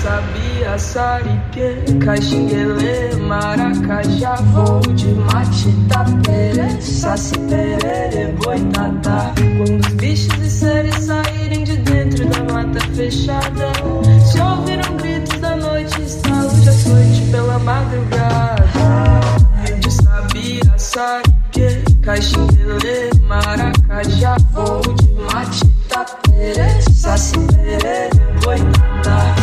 Sabia, Sarique, Caxinguelê, Maracajá, voo de Matita, Pere, Saci, Perere, Boitatá. Quando os bichos e seres saírem de dentro da mata fechada, se ouviram gritos da noite, estalos de açoite pela madrugada. De Sabia, Sarique, Caxinguelê, Maracajá, voo de Matita, Pere, Saci, Perere, Boitatá.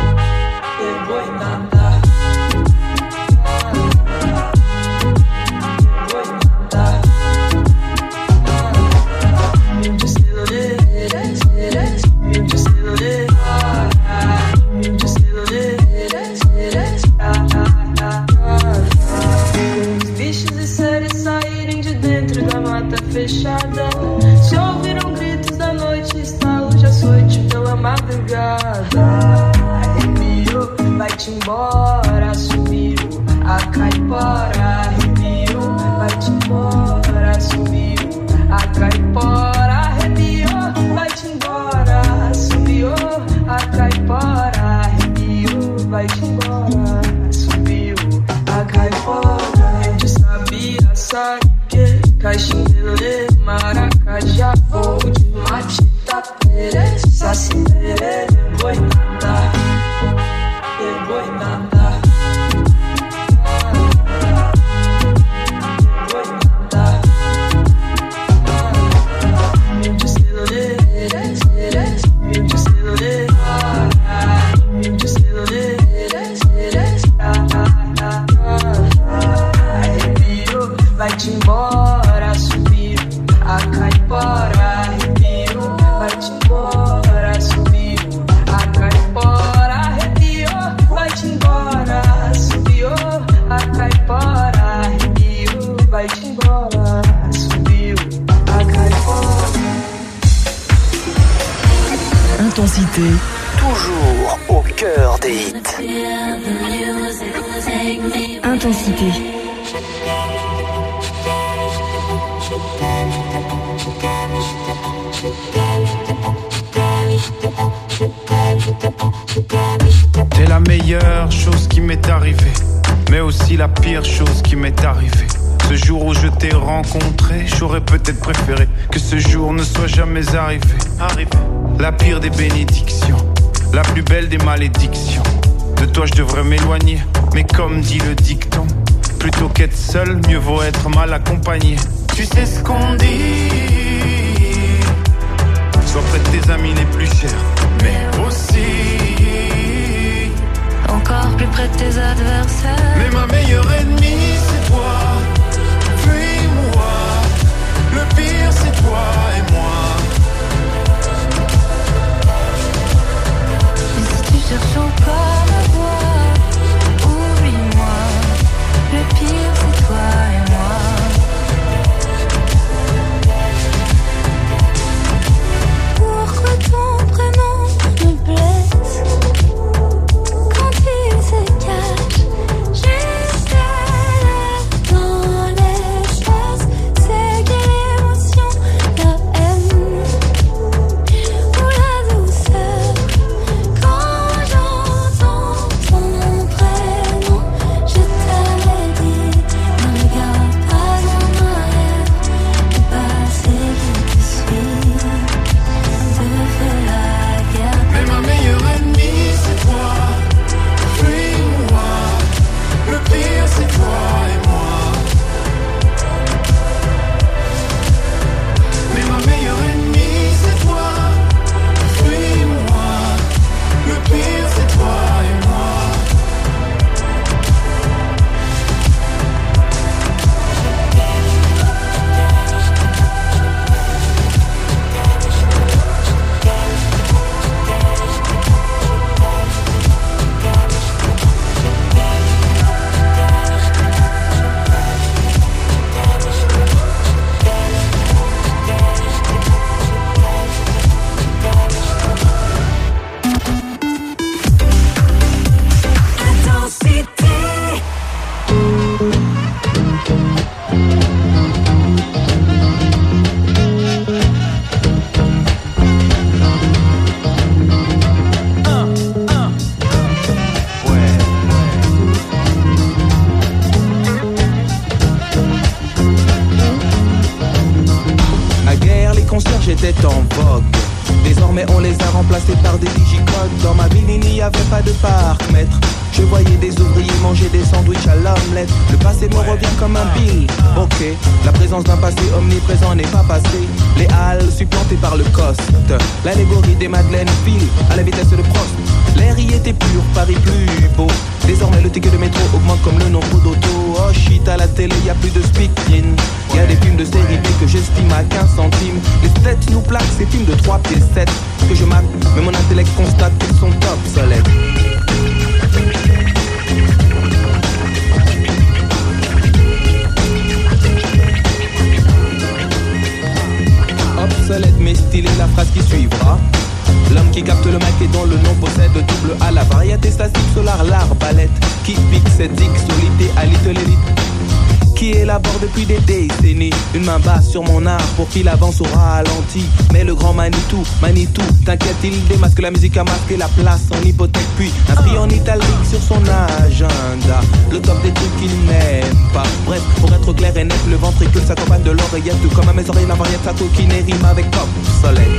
Fechada, se ouviram gritos da noite, estalos de açoite pela madrugada. Arrepio, vai-te embora, sumiu a caipora. Arrepio, vai-te embora, sumiu a caipora. Arrepio, vai-te embora, sumiu a caipora. Arrepio, vai-te embora, sumiu a caipora. De Sabia, Sarique, Caxinguelê, Maracajá, voo de Matita, Pere, Saci, Perere, Boitatá, Boitatá, Boitatá. Mil de celulê, mil de celulê, mil de celulê, arrepio, vai-te embora, subiu a caipora. Arrepio, vai-te embora, subiu a caipora. Arrepio, vai-te embora, subiu a caipora. Arrepio, vai-te embora, subiu a caipora. Intensité, toujours au cœur des hits. Intensité. T'es la meilleure chose qui m'est arrivée, mais aussi la pire chose qui m'est arrivée. Ce jour où je t'ai rencontré, j'aurais peut-être préféré que ce jour ne soit jamais arrivé. La pire des bénédictions, la plus belle des malédictions. De toi je devrais m'éloigner, mais comme dit le dicton, plutôt qu'être seul, mieux vaut être mal accompagné. Tu sais ce qu'on dit, sois près de tes amis les plus chers, mais aussi encore plus près de tes adversaires. Mais ma meilleure ennemie c'est toi, puis moi. Le pire c'est toi et moi. Et si tu cherches encore à voir, oublie-moi. Le pire c'est toi et moi. Pourquoi ton prénom me blesse? étaient en vogue. Désormais on les a remplacés par des digicodes. Dans ma ville il n'y avait pas de parc-mètre. Je voyais des ouvriers manger des sandwichs à l'omelette. Le passé me revient comme un bill. Ok, la présence d'un passé omniprésent n'est pas passé. Les halles supplantées par le coste. L'allégorie des Madeleines file à la vitesse de Prost. L'air y était pur, Paris plus beau. Désormais le ticket de métro augmente comme le nombre d'autos. Oh shit, à la télé y a plus de speaking. Y a des films de série B que j'estime à 15 centimes. Les têtes nous plaquent ces films de 3 pieds 7 que je mate, mais mon intellect constate qu'ils sont obsolètes. Obsolète mais stylé la phrase qui suivra. L'homme qui capte le mic et dont le nom possède double A. La variété statique solar, l'arbalète qui pique cette solité à l'élite qui élabore depuis des décennies une main basse sur mon art pour qu'il avance au ralenti. Mais le grand Manitou, t'inquiète, il démasque la musique à masquer la place en hypothèque. Puis inscrit en italique sur son agenda le top des trucs qu'il n'aime pas. Bref, pour être clair et net, le ventricule s'accompagne de l'oreillette. Tout comme à mes oreilles, la variété sa coquine rime avec obsolète.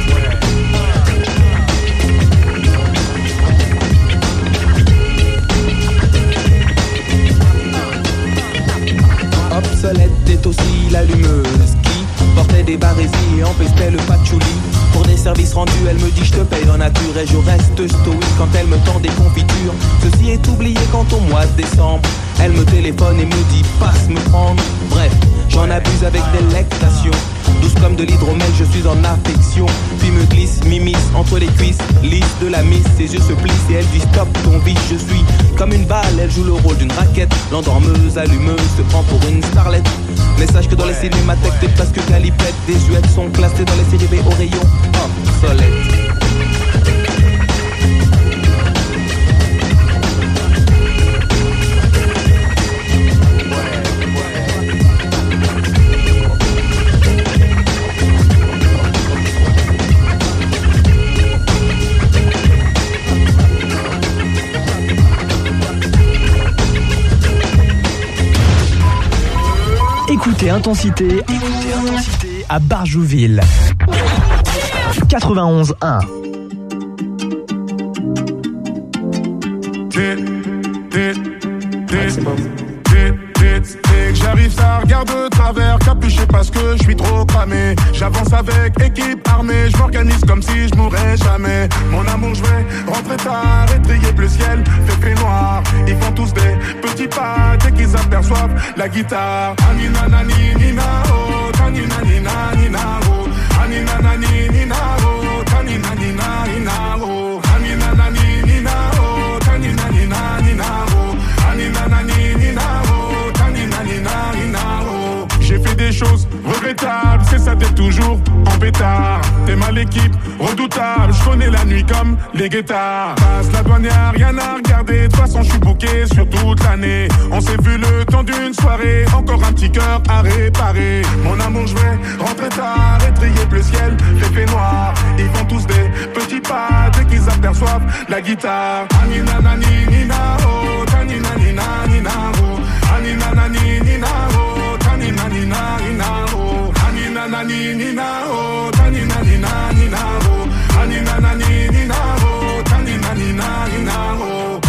Obsolète est aussi l'allumeuse qui portait des barésies et empestait le patchouli. Pour des services rendus, elle me dit je te paye en nature et je reste stoïque quand elle me tend des confitures. Ceci est oublié quand au mois de décembre elle me téléphone et me dit passe me prendre. Bref, j'en abuse avec délectation. Douce comme de l'hydromel, je suis en affection. Puis me glisse, m'immisce entre les cuisses, lisse de la miss. Ses yeux se plissent et elle dit stop ton vice. Je suis comme une balle, elle joue le rôle d'une raquette. L'endormeuse, allumeuse, se prend pour une starlette. Mais sache que dans les cinémathèques, t'es presque calipette. Des US sont classés dans les séries B au rayon obsolète. Écoutez Intensité à Barjouville. 91.1. J'arrive, ça regarde de travers, capuché parce que je suis trop cramé. J'avance avec équipe armée, je m'organise comme si je mourrais jamais. Mon amour, je vais rentrer tard et trier le ciel, fait noir. Ils font tous des petits pas dès qu'ils aperçoivent la guitare. Anina nani nina oh, tanina nina nina oh, anina nani nina oh, tanina nina nina oh, anina nani nina oh, tanina nina nina oh, anina nani nina oh, tanina nina nina oh. J'ai fait des choses regrettables, c'est ça t'es toujours en pétard. T'es mal l'équipe, redoutable, je connais la nuit comme les guettards. Passe la douane, y'a rien à regarder, de toute façon je suis booké sur toute l'année. On s'est vu le temps d'une soirée, encore un petit cœur à réparer. Mon amour, je vais rentrer tard et trier le ciel, fait noir. Ils font tous des petits pas dès qu'ils aperçoivent la guitare. Anina nani nina oh, tanina nina nina oh, anina nani nina oh, tanina nina nina oh, anina nani nina oh, tanina nina nina oh, anina nani nina oh, tanina nina nina oh.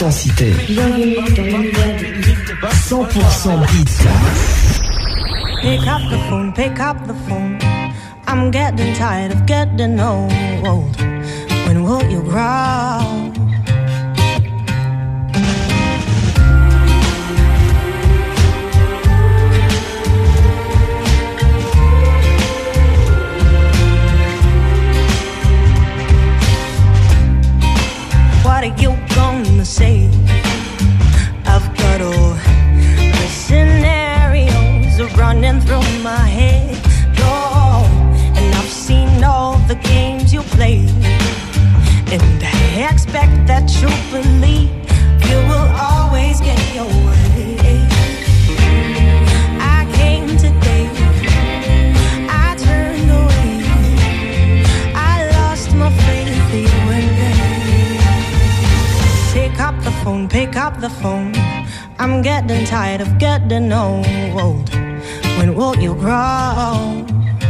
Intensité. Bienvenue dans l'univers de 100% beats. Pick up the phone, pick up the phone. I'm getting tired of getting old. When will you grow? What are you gonna say? I've got all the scenarios running through my head. Oh, and I've seen all the games you play. And I expect that you believe you will always get your way. I came today, I turned away, I lost my faith in you and me. Pick up the phone, pick up the phone. I'm getting tired of getting old. When will you grow?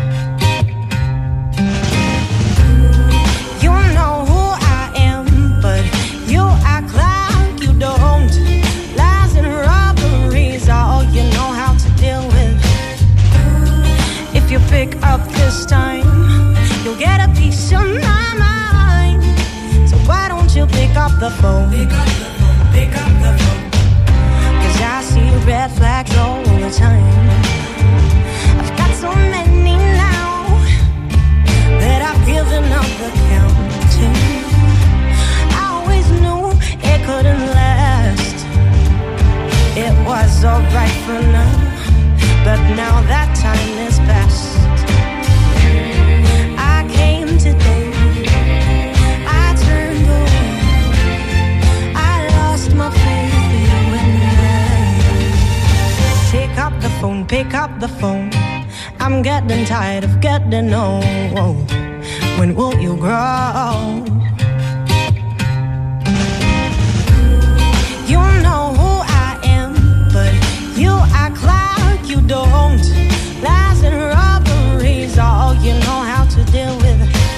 You know who I am, but you act like you don't. Lies and robberies are all you know how to deal with. If you pick up this time, you'll get a piece of my mind. So why don't you pick up the phone? Pick up the phone, pick up the phone. 'Cause I see red flags all the time. I've got so many now that I've given up the counting. I always knew it couldn't last. It was alright for now, but now that time is past. I came today, I turned away, I lost my faith in you and me. Pick up the phone, pick up the phone. I'm getting tired of getting old. When will you grow? You know who I am, but you act like you don't. Lies and robberies are all you know how to deal with.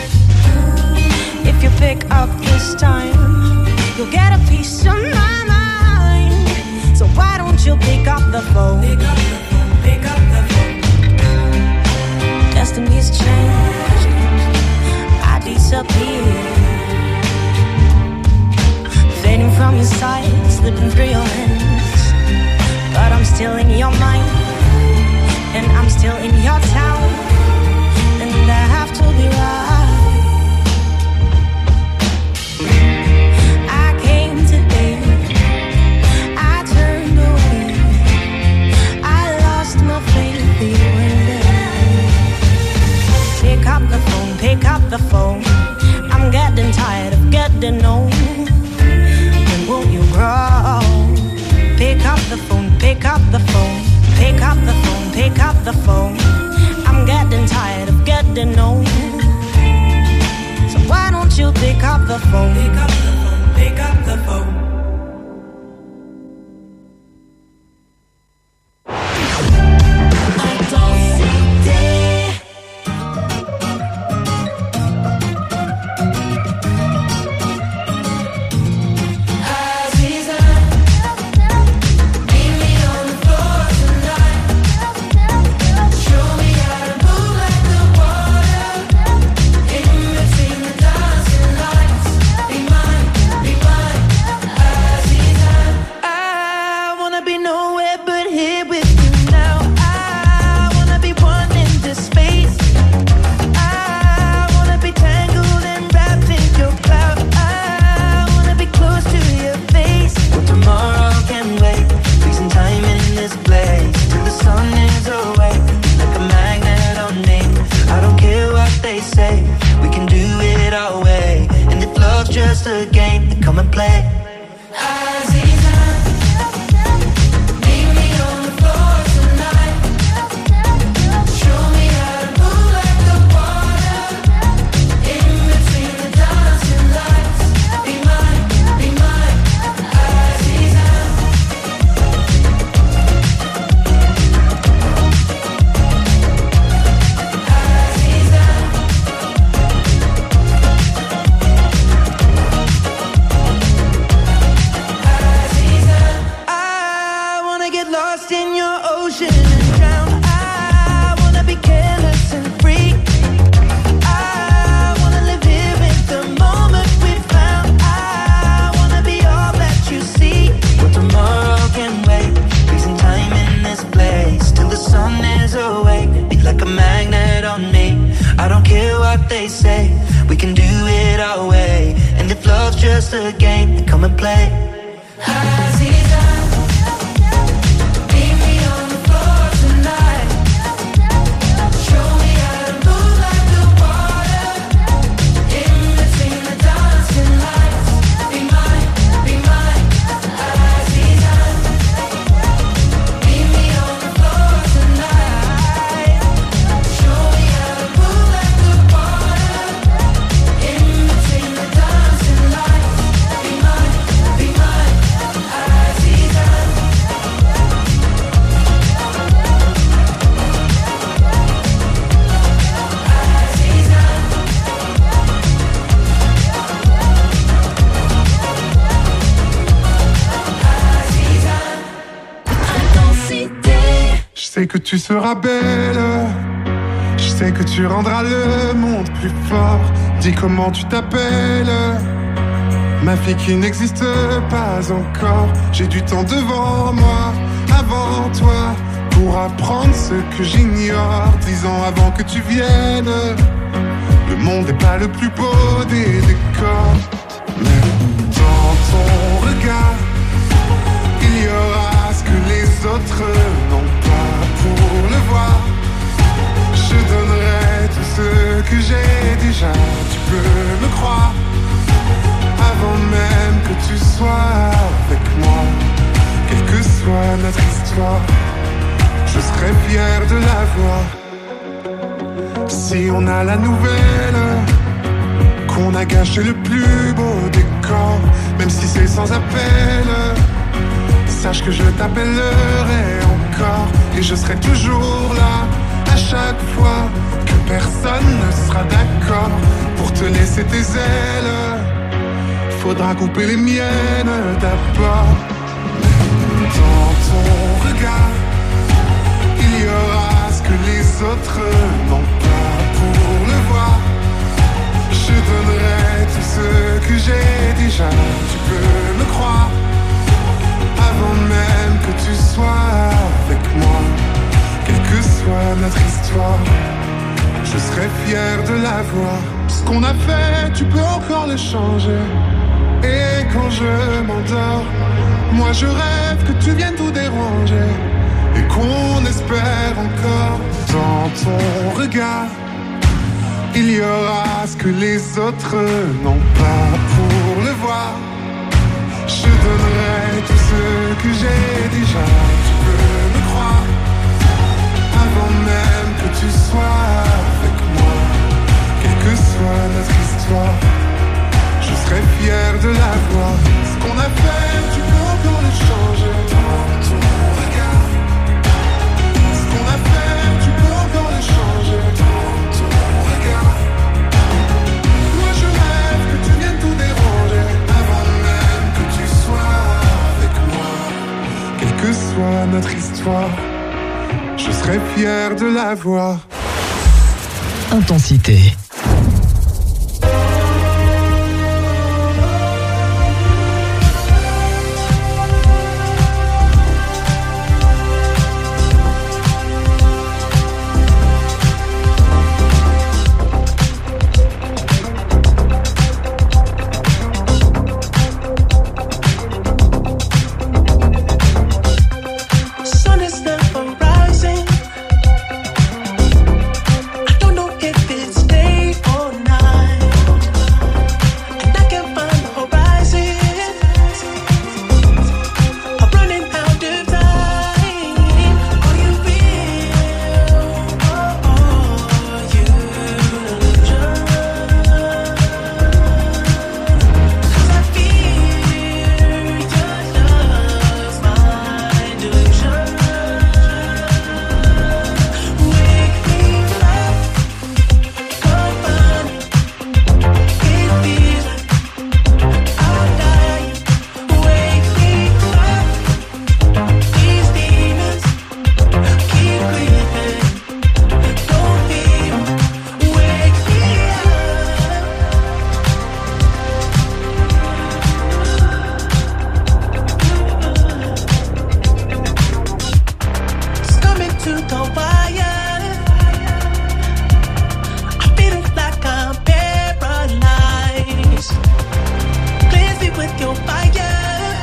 If you pick up this time, you'll get a piece of my mind. So why don't you pick up the phone? Pick up the phone, pick up the phone. Destiny's changed, I disappear. Fading from your sight, slipping through your hands. But I'm still in your mind, and I'm still in your town. And I have to be right. I came today, I turned away, I lost my faith in you and I. Pick up the phone, pick up the phone. I'm getting tired of getting old. When will you grow? Pick up the phone, pick up the phone. Pick up the phone, pick up the phone. I'm getting tired of getting old. So why don't you pick up the phone? Pick up the phone, pick up the phone. Be my lost in your ocean and drown. I wanna be careless and free. I wanna live here in the moment we found. I wanna be all that you see. But tomorrow can wait. Freezing time in this place till the sun is awake. Be like a magnet on me. I don't care what they say. We can do it our way. And if love's just a game, then come and play. Je sais que tu seras belle, je sais que tu rendras le monde plus fort. Dis comment tu t'appelles, ma fille qui n'existe pas encore. J'ai du temps devant moi, avant toi, pour apprendre ce que j'ignore. 10 ans avant que tu viennes, le monde n'est pas le plus beau des décors. Mais dans ton regard, il y aura ce que les autres n'ont pas pour le voir. Je donnerai tout ce que j'ai déjà, tu peux me croire. Avant même que tu sois avec moi, quelle que soit notre histoire, je serai fier de la voir. Si on a la nouvelle qu'on a gâché le plus beau décor, même si c'est sans appel, sache que je t'appellerai encore. Et je serai toujours là, à chaque fois que personne ne sera d'accord pour te laisser tes ailes. Faudra couper les miennes d'abord. Dans ton regard, il y aura ce que les autres n'ont pas pour le voir. Je donnerai tout ce que j'ai déjà, tu peux me croire. Avant même que tu sois avec moi, quelle que soit notre histoire, je serai fier de la voir. Ce qu'on a fait, tu peux encore le changer. Et quand je m'endors, moi je rêve que tu viennes tout déranger. Et qu'on espère encore. Dans ton regard, il y aura ce que les autres n'ont pas pour le voir. Je donnerai tout ce que j'ai déjà, tu peux me croire. Avant même que tu sois avec moi, quelle que soit notre histoire, je serai fier de la voir. Ce qu'on a fait, tu peux encore le changer. Dans ton regard, ce qu'on a fait, tu peux encore le changer. Dans ton regard, moi je rêve que tu viennes tout déranger. Avant même que tu sois avec moi, quelle que soit notre histoire, je serai fier de la voir. Intensité. Stay to the wire. I feel like I'm paralyzed. Cleanse me with your fire.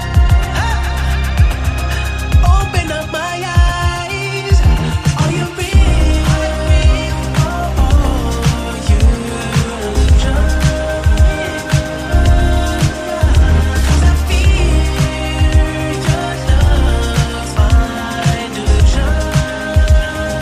Open up my eyes. Are you real? Are you just? 'Cause I feel your love's my delusion.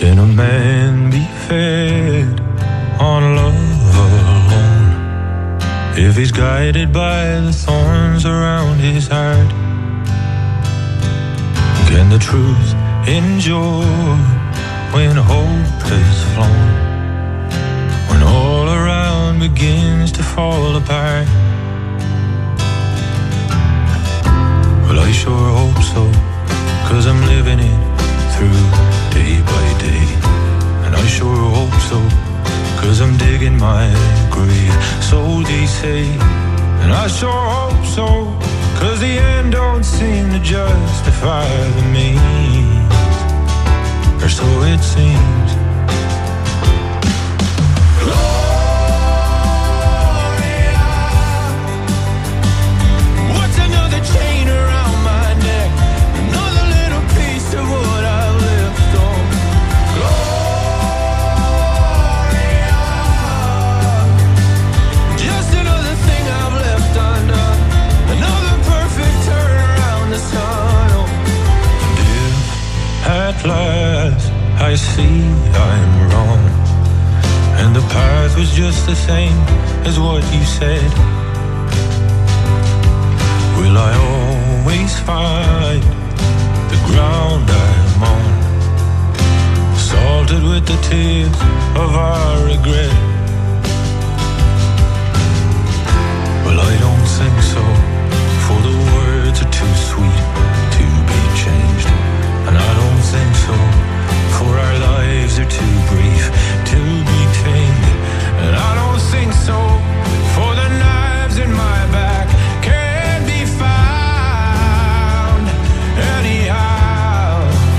Can a man be fed on love alone if he's guided by the thorns around his heart? Can the truth endure when hope has flown, when all around begins to fall apart? Well, I sure hope so, 'cause I'm living it through day by day. And I sure hope so, 'cause I'm digging my grave, so they say. And I sure hope so, 'cause the end don't seem to justify the means, or so it seems. Gloria, what's another chain around my neck? Another little piece of what I've left on. Gloria, just another thing I've left undone. Another perfect turn around the sun. Oh, dear, at last I see I'm wrong, and the path was just the same as what you said. Will I always find the ground I'm on, salted with the tears of our regret? Well, I don't think so, for the words are too sweet to be changed. And I don't think so, for our lives are too brief to be tamed. And I don't think so, for the knives in my back can't be found anyhow.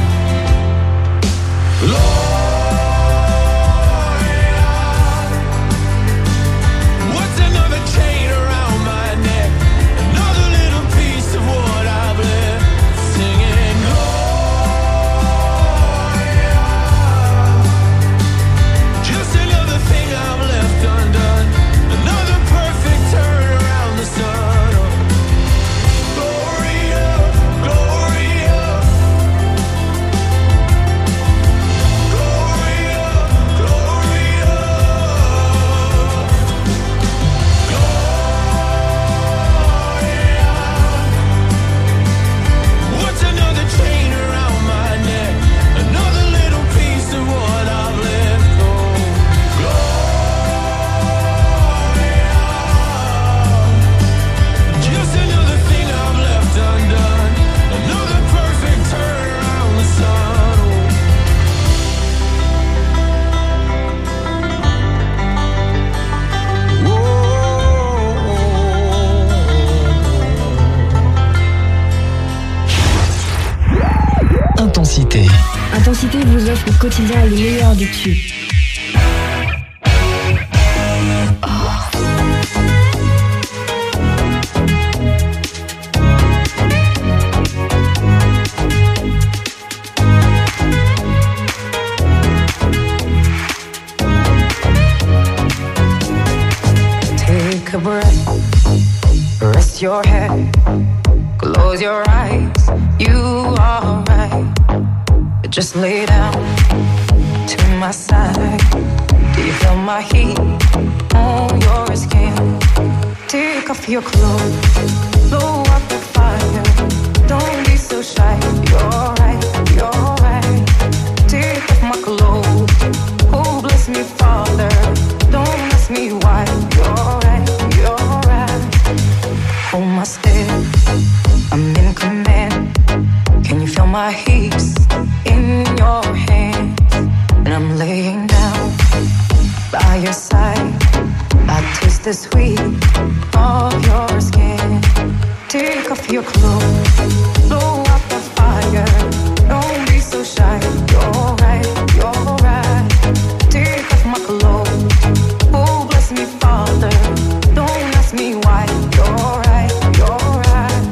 Gloria, what's another chain around my neck? Another little piece of what I've left. Singing Gloria, just another thing I've left undone. Another perfect turn around the sun. Oh, Gloria, Gloria, Gloria, Gloria, Gloria. What's another chain around my neck? Another little piece of what I've left. Oh, Gloria, just another thing I've left undone. Another perfect turn around the sun. Intensité. Intensité vous offre au quotidien le meilleur du tube. Take a breath, rest your head, close your eyes, you are right. Just lay down to my side. Do you feel my heat on your skin? Take off your clothes, blow up the fire. Don't be so shy, you're right, you're right. Take off my clothes, oh bless me Father. Don't ask me why, you're right, you're right. Hold my step, I'm in command. Can you feel my hips in your hands? And I'm laying down by your side. I taste the sweet of your skin. Take off your clothes, blow up the fire. Don't be so shy, you're right, you're right. Take off my clothes, oh bless me Father. Don't ask me why, you're right, you're right.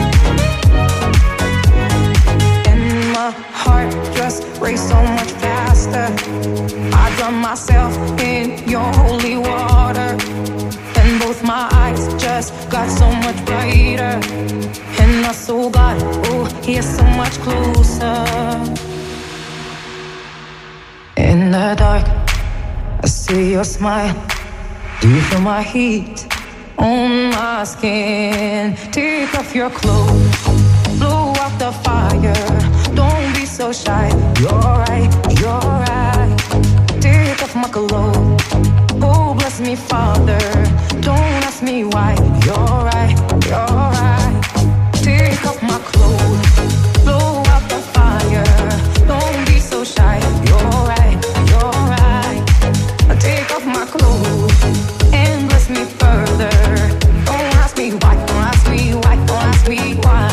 And my heart just raced so much faster. faster. I drown myself in your holy water, and both my eyes just got so much brighter. And I saw God, oh, He's so much closer. In the dark, I see your smile. Do you feel my heat on my skin? Take off your clothes, blow out the fire. Don't be so shy. You're right, you're right. Take off my clothes. Oh, bless me, Father. Don't ask me why. You're right, you're right. Take off my clothes, blow out the fire. Don't be so shy. You're right, you're right. Take off my clothes and bless me further. Don't ask me why, don't ask me why, don't ask me why.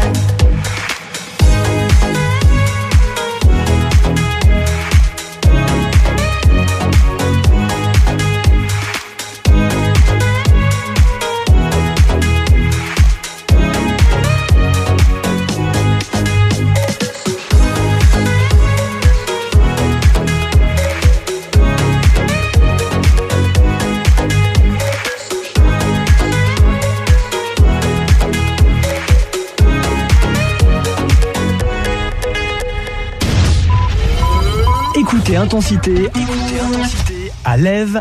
Écoutez Intensité à l'Ève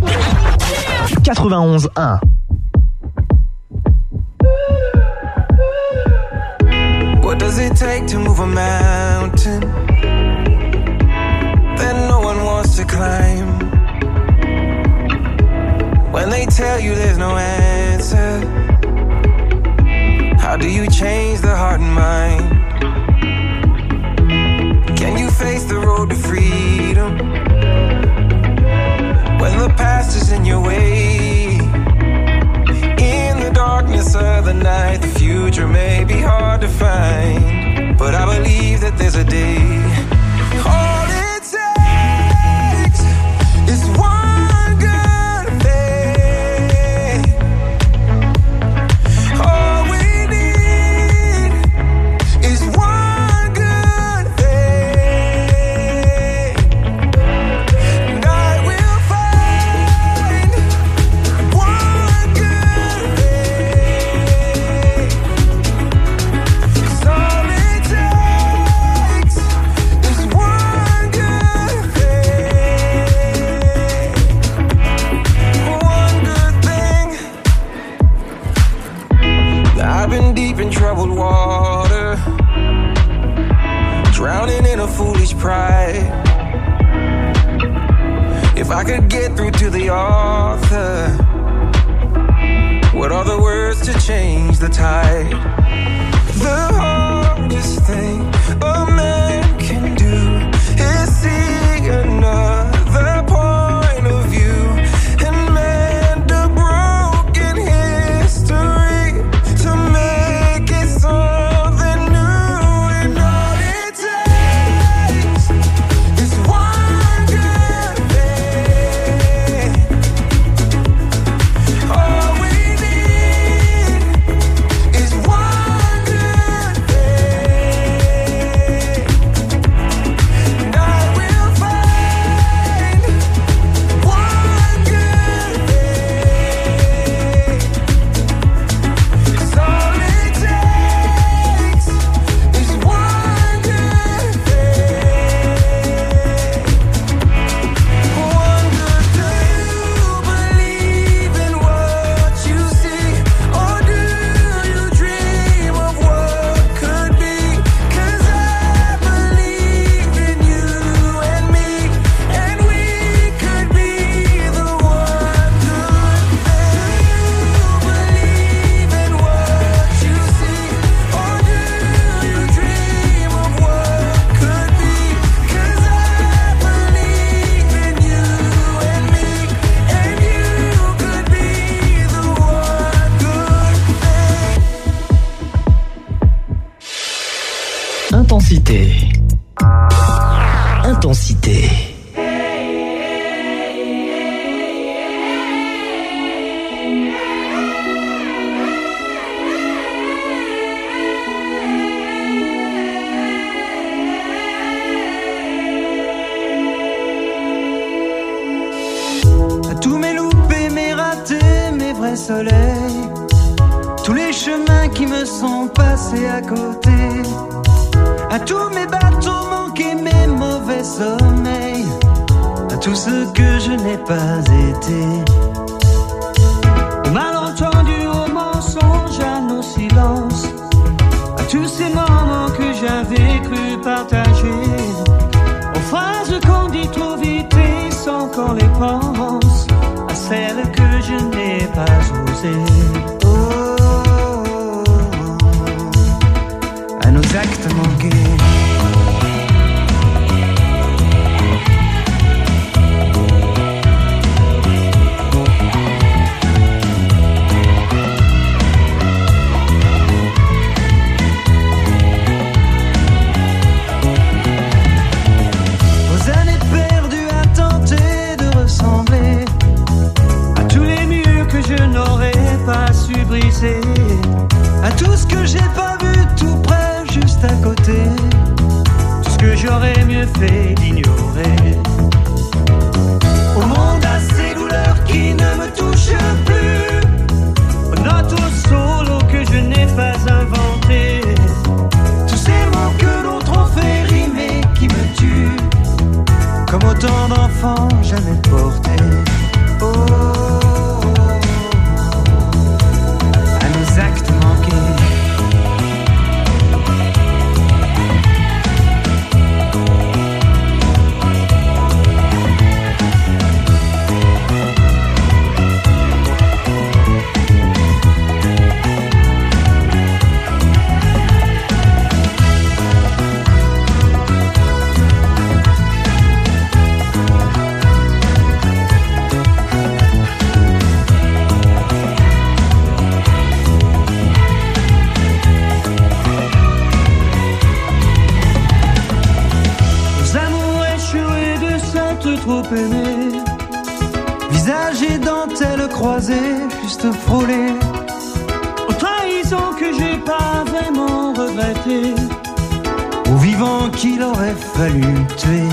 91.1. What does it take to move a mountain that no one wants to climb? When they tell you there's no answer, how do you change the heart and mind? Can you face the road to freedom when the past is in your way? In the darkness of the night, the future may be hard to find, but I believe that there's a day. All it takes is one good thing. All we need is one good thing. And I will find one good thing. 'Cause all it takes is one good thing. One good thing. I've been deep in troubled water, drowning in a foolish pride. If I could get through to the author, what are the words to change the tide? The hardest thing a man can do is see another point of view and mend a broken history to make it something new. And all it takes is one good thing. All we need is one good thing. And I will find one good thing. 'Cause all it takes is one good thing. One good thing. Believe in what you see, or do you dream of what could be? 'Cause I believe in you and me, and we could be the one good thing. Believe in what you see, or do you dream of what could be? 'Cause I believe in you and me, and you could be the one good thing. Intensité. Intensité. vrai soleil. Tous les chemins qui me sont passés à côté, à tous mes bateaux manqués, mes mauvais sommeils, à tout ce que je n'ai pas été. Au malentendu, au mensonge, à nos silences, à tous ces moments que j'avais cru partager, aux phrases qu'on dit trop vite et sans qu'on les pense, à celles que je n'ai pas osées. À nos actes manqués. Aux années perdues à tenter de ressembler à tous les murs que je n'aurais pas su briser, à tout ce que j'ai pas vu tout près juste à côté, tout ce que j'aurais mieux fait d'ignorer. Au monde à ces douleurs qui ne me touchent plus, aux notes au solo que je n'ai pas inventé, tous ces mots que d'autres ont fait rimer qui me tuent, comme autant d'enfants jamais portés. À nos actes manqués. Trop aimé, visage et dentelle croisée, juste frôlée, aux trahisons que j'ai pas vraiment regrettées, aux vivants qu'il aurait fallu tuer,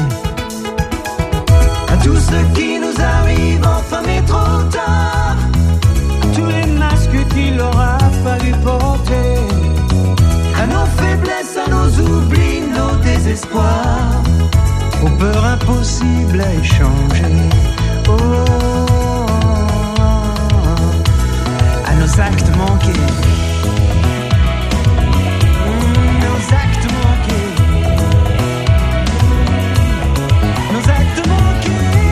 à tout ce qui nous arrive enfin mais trop tard, à tous les masques qu'il aura fallu porter, à nos faiblesses, à nos oublis, nos désespoirs, aux peurs impossibles à échanger. À nos actes manqués. Nos actes manqués. Nos actes manqués.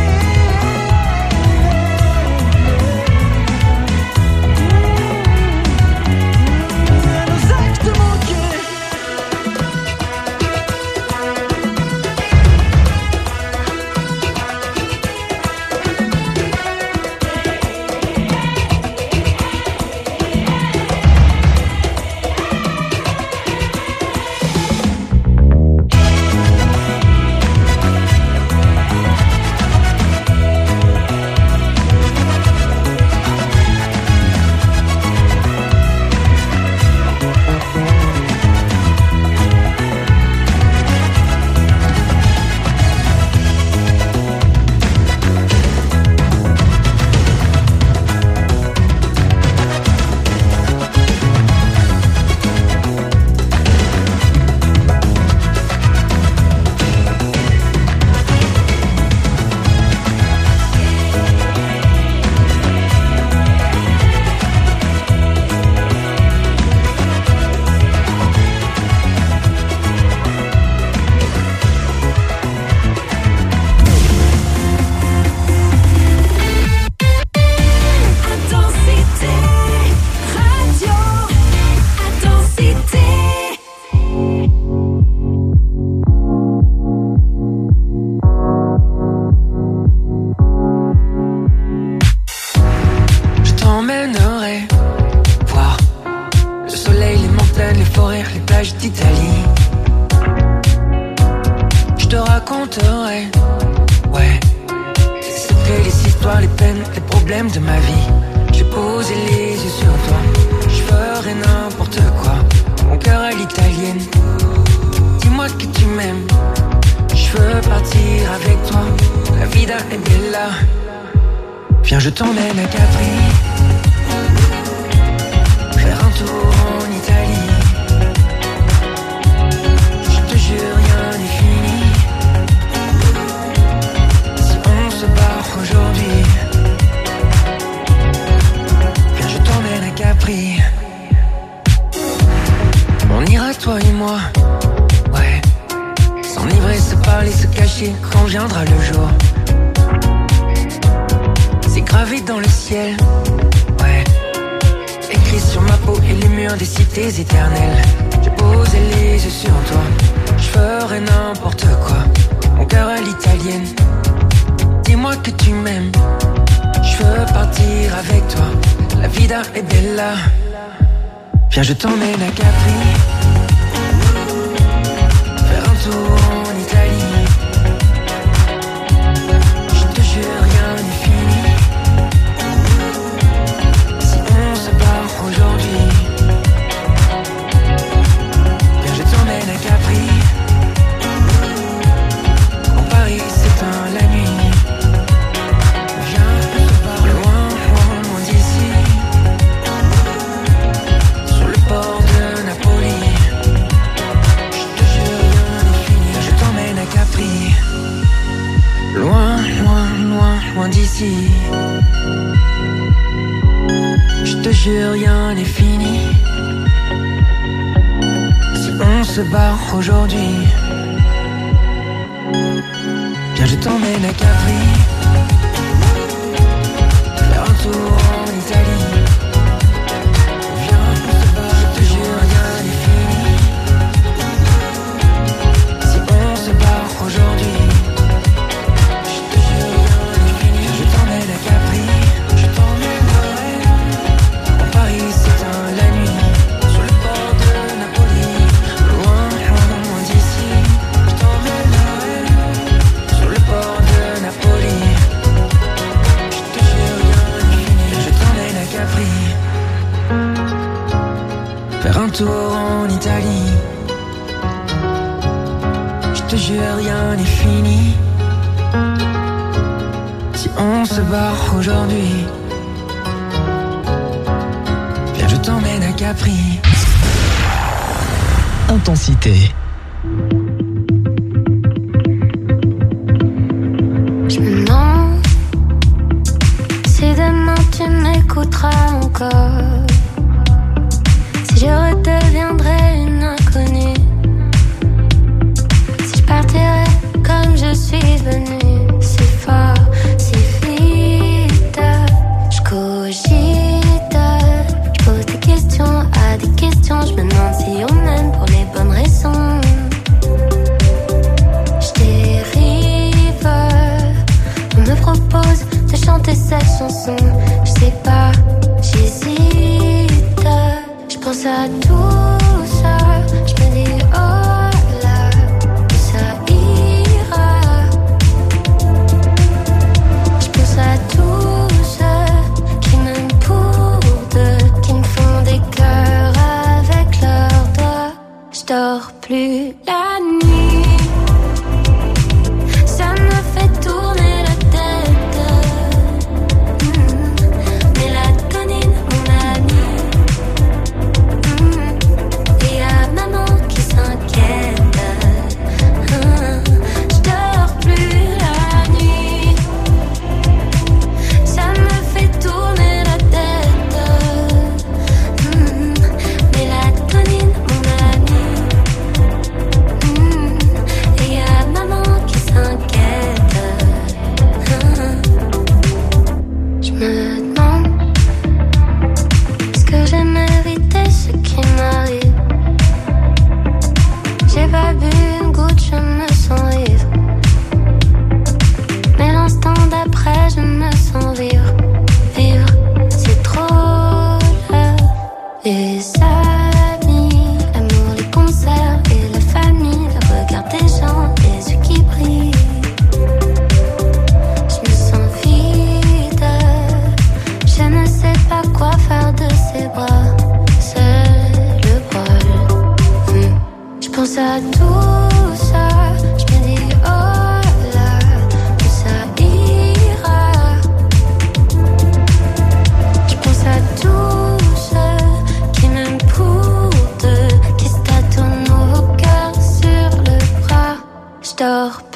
Nos actes manqués. raconterai. Ouais, c'était les histoires, les peines, les problèmes de ma vie. J'ai posé les yeux sur toi, je ferai n'importe quoi. Mon cœur à l'italienne, dis-moi que tu m'aimes. Je veux partir avec toi, la vida est bella. Viens, je t'emmène à Capri, tour en Italie. Je te jure, rien n'est fini. Si on se barre aujourd'hui, viens, je t'emmène à Capri. On ira toi et moi, ouais. S'enivrer, se parler, se cacher quand viendra le jour. C'est gravé dans le ciel, ouais. Écrit sur ma peau et les murs des cités éternelles. J'ai posé les yeux sur toi, je ferai n'importe quoi. Mon cœur à l'italienne, dis-moi que tu m'aimes. Je veux partir avec toi, la vida è bella. Viens, je t'emmène à Capri, faire un tour en Italie. Je te jure, rien n'est fini. Si on se barre aujourd'hui, viens, je t'emmène à Capri. Quand Paris s'éteint la nuit, viens, on se barre loin, loin, loin d'ici. Sur le port de Napoli, je te jure, rien n'est fini. Je t'emmène à Capri, loin, loin, loin, loin d'ici. Je te jure, rien n'est fini. Si on se barre aujourd'hui, viens, je t'emmène à Capri, faire un tour en Italie. Viens, on se barre, je te jure, rien n'est fini. Si on se barre aujourd'hui, je te jure, rien n'est fini. Je t'emmène à Capri, je t'emmènerai. Quand Paris s'éteint la nuit, sur le port de Napoli, loin, loin, loin d'ici. Je t'emmènerai sur le port de Napoli. Je te jure, rien n'est fini. Je t'emmène à Capri, faire un tour en Italie. Je te jure, rien n'est fini. Si on se barre aujourd'hui, viens, je t'emmène à Capri. Intensité. Je me demande si demain tu m'écouteras encore, si je redeviendrai une inconnue, si je partirai comme je suis venue, si fort, si vite. Je cogite, je pose des questions à des questions, je me demande si on m'aime pour les bonnes raisons. Je dérive, on me propose de chanter cette chanson, je sais pas, j'hésite.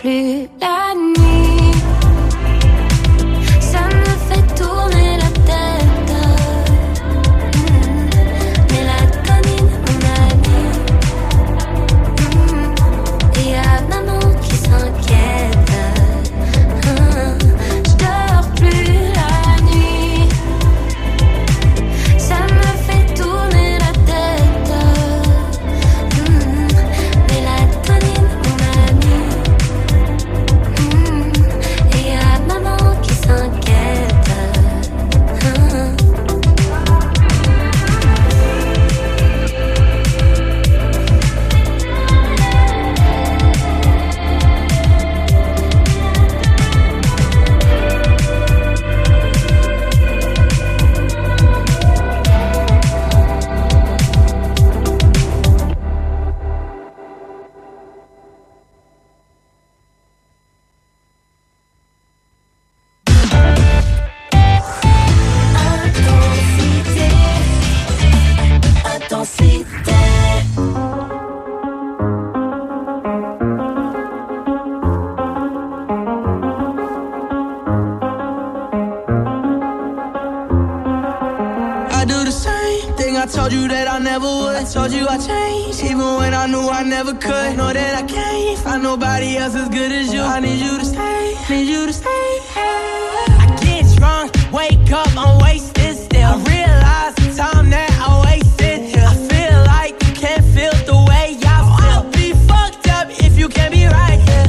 plus la nuit. Ça me fait tourner la tête. Mélatonine, mon ami. Et y'a maman qui s'inquiète. Je dors plus la nuit. Ça me fait tourner la tête. Mélatonine, mon ami. Et y'a maman qui s'inquiète. Intensité. I do the same thing I told you that I never would. I told you I changed, even when I knew I never could. Know that I can't find nobody else as good as you. I need you to stay, need you to stay. I get drunk, wake up, I'm wasted still. I realize the time that I wasted here. I feel like you can't feel the way I feel. I'll be fucked up if you can't be right here.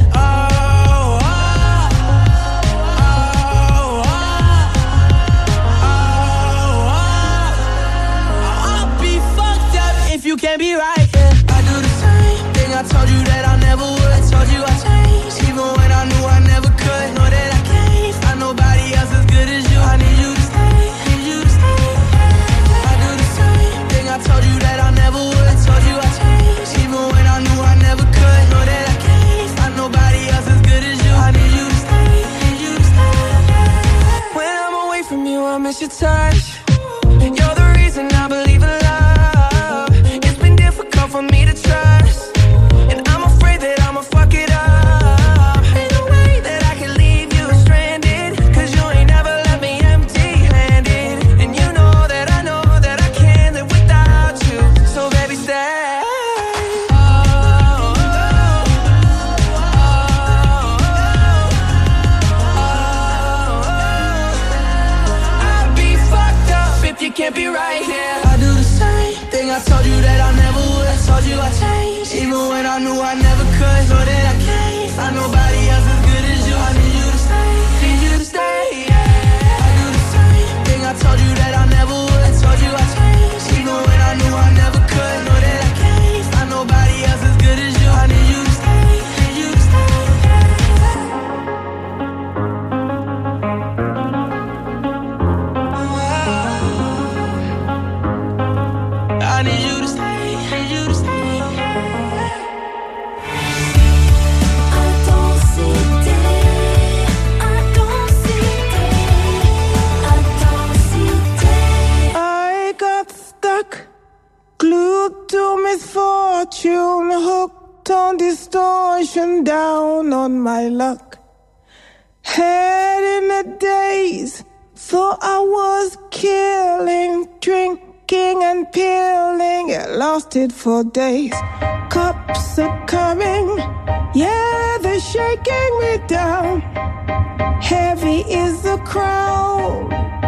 You can't be right, yeah. I do the same thing I told you that I never would. I told you I changed, even when I knew I never could. Know that I can't find nobody else as good as you. I need you to stay, need you to stay. I do the same thing I told you that I never would. I told you I changed, even when I knew I never could. Know that I can't find nobody else as good as you. I need you to stay, need you to stay. When I'm away from you, I miss your touch. You're the reason I believe in love. For me to trust, and I'm afraid that I'ma fuck it up. Ain't no way that I can leave you stranded, cause you ain't never left me empty-handed. And you know that I can't live without you. So baby, stay. I'd be fucked up if you can't be right here. I do the same thing I told you that I never would. I told you I changed, even when I knew I never could. Know that I can't find nobody else as good as you. I need you to stay, need you to stay, yeah. I do the same thing I told you that I never would. I told you I changed, even when I knew I never could. Know that I can't find nobody else as good as you. I need you to stay, need you to stay, I need you to stay, need you to stay. Intensité, intensité, intensité. I got stuck, glued to misfortune, hooked on distortion, down on my luck. Head in the daze, thought I was killing, drinking and peeling, it lasted for days. Cups are coming, yeah, they're shaking me down. Heavy is the crown,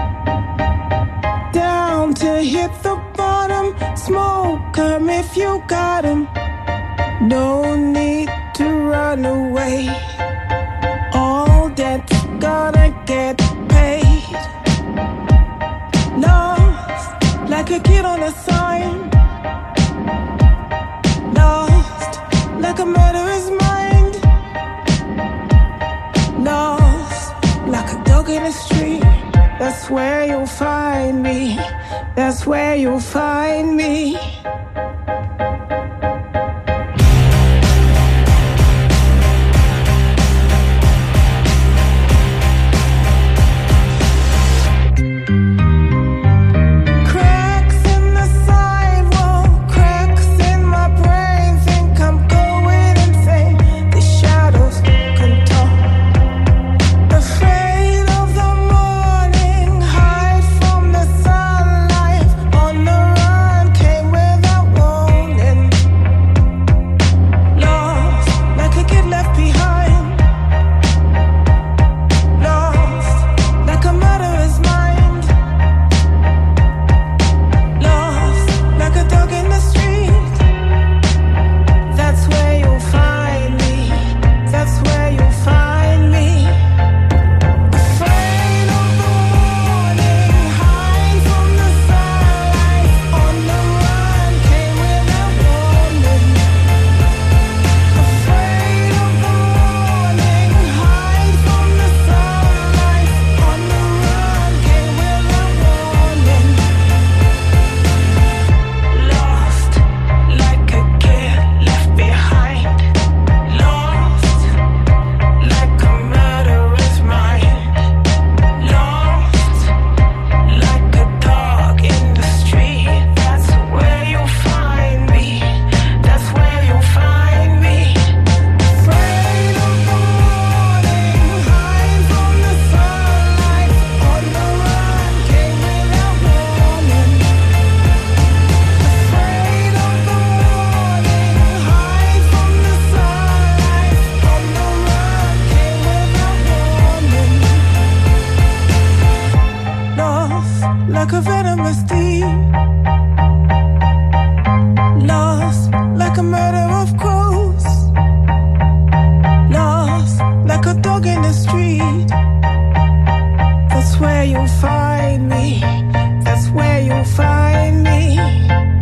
down to hit the bottom. Smoke 'em if you got 'em. No need to run away. All debt's gonna get paid. Lost like a kid on a sign. Lost like a murderer's mind. Lost like a dog in the street. That's where you'll find me. That's where you'll find me. in the street. That's where you'll find me. That's where you'll find me.